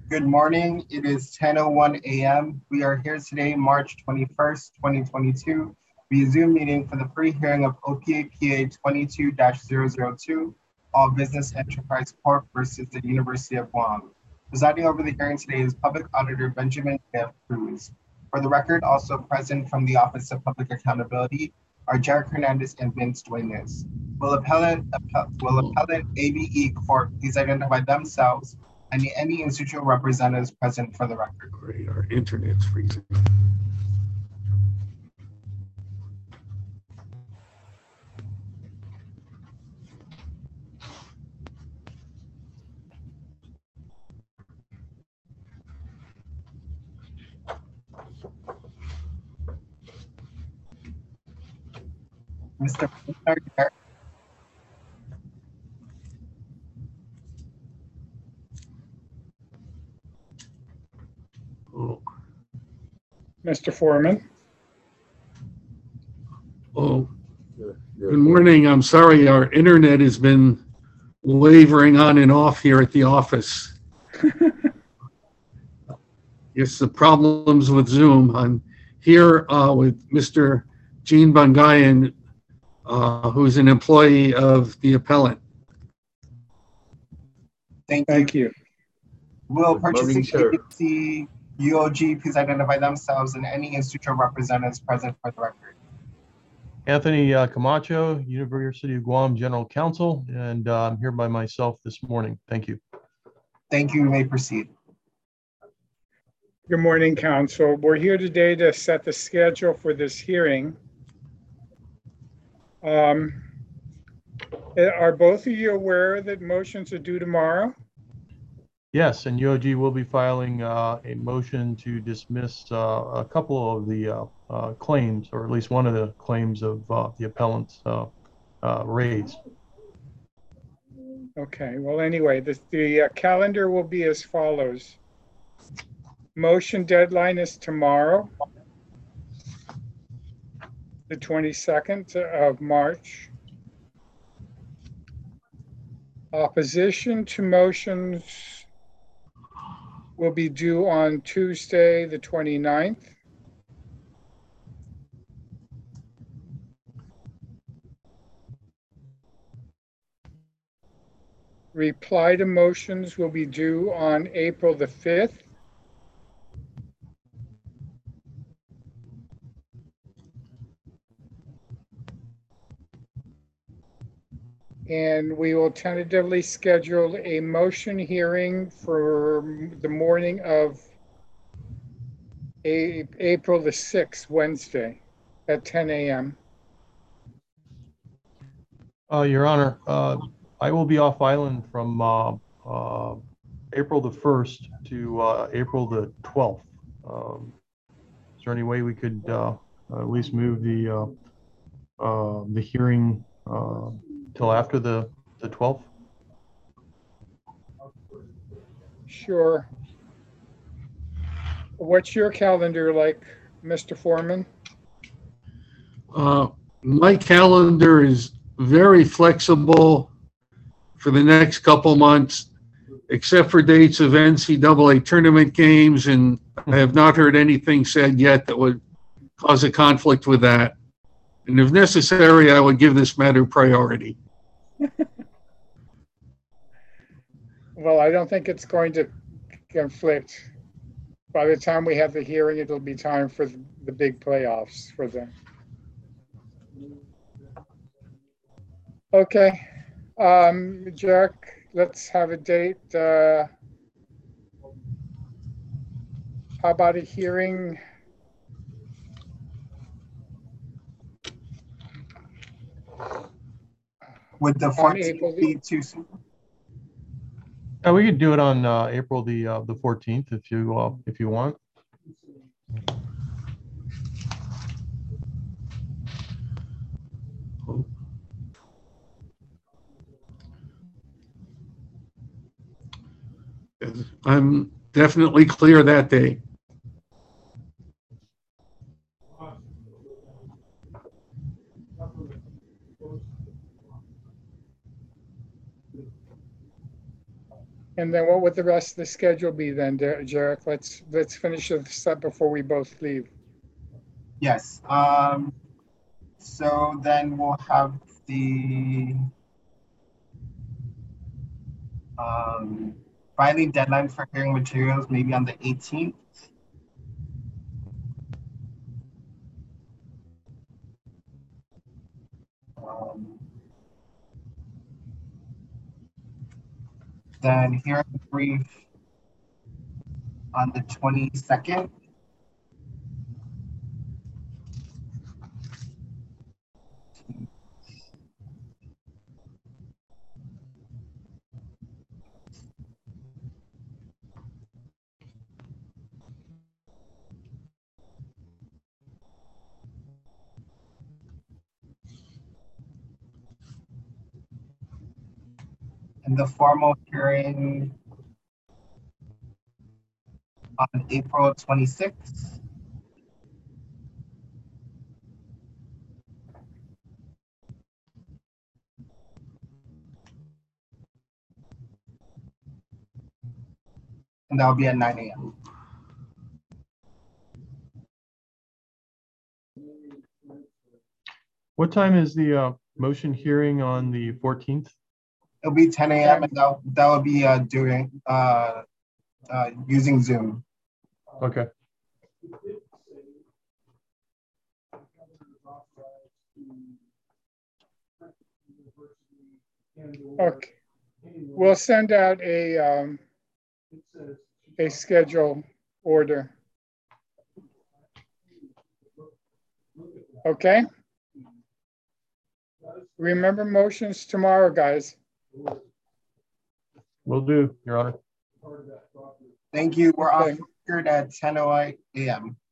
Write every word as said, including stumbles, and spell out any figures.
Good morning. It is ten oh one a m We are here today, March twenty-first, twenty twenty-two, via Zoom meeting for the pre-hearing of O P A P A twenty-two dash zero zero two, All Business Enterprise Corp versus the University of Guam. Presiding over the hearing today is Public Auditor Benjamin F. Cruz. For the record, also present from the Office of Public Accountability are Jarek Hernandez and Vince Duenas. Will appellant, appel- will appellant A B E Corp please identify themselves and any institutional representatives present for the record? Great, our internet's freezing. Mister Bernard, Oh, Mister Foreman. oh. Good morning. I'm sorry, our internet has been wavering on and off here at the office. It's the problems with Zoom. I'm here uh, with Mister Gene Bangayan, uh, who's an employee of the appellant. thank you. Thank you. Will Good morning, purchasing sir. agency U O G please identify themselves and any institutional representatives present for the record? Anthony uh, Camacho, University of Guam General Counsel, and uh, I'm here by myself this morning. Thank you. Thank you. You may proceed. Good morning, Council. We're here today to set the schedule for this hearing. Um, are both of you aware that motions are due tomorrow? Yes, and U O G will be filing uh, a motion to dismiss uh, a couple of the uh, uh, claims, or at least one of the claims of uh, the appellants uh, uh, raised. Okay, well, anyway, the, the uh, calendar will be as follows. Motion deadline is tomorrow, the twenty-second of March. Opposition to motions will be due on Tuesday, the twenty-ninth. Reply to motions will be due on April the fifth. And we will tentatively schedule a motion hearing for the morning of A- April the sixth, Wednesday at ten a m Uh, Your Honor, uh, I will be off island from uh, uh, April the first to uh, April the twelfth. Um, Is there any way we could uh, at least move the uh, uh, the hearing uh, till after the the twelfth? Sure. What's your calendar like, Mister Foreman? Uh, my calendar is very flexible for the next couple months, except for dates of N C double A tournament games, and I have not heard anything said yet that would cause a conflict with that. And if necessary, I would give this matter priority. Well, I don't think it's going to conflict. By the time we have the hearing, it'll be time for the big playoffs for them. Okay, um, Jack, let's have a date. Uh, how about a hearing? Would the On fourteenth April the- be too soon? Yeah, we could do it on uh, April the uh, the fourteenth if you uh, if you want. I'm definitely clear that day. And then what would the rest of the schedule be then, Der- Jarek? Let's, let's finish this up before we both leave. Yes, um, so then we'll have the um, filing deadline for hearing materials maybe on the eighteenth. Um, then hearing brief on the twenty-second. And the formal hearing on April twenty-sixth. And that'll be at nine A M. What time is the uh, motion hearing on the fourteenth? It'll be ten A M and that that will be uh, doing uh, uh, using Zoom. Okay. Okay. We'll send out a, um, a schedule order. Okay? Remember motions tomorrow, guys. Will do, Your Honor. Thank you. We're off Okay. record at ten oh eight A M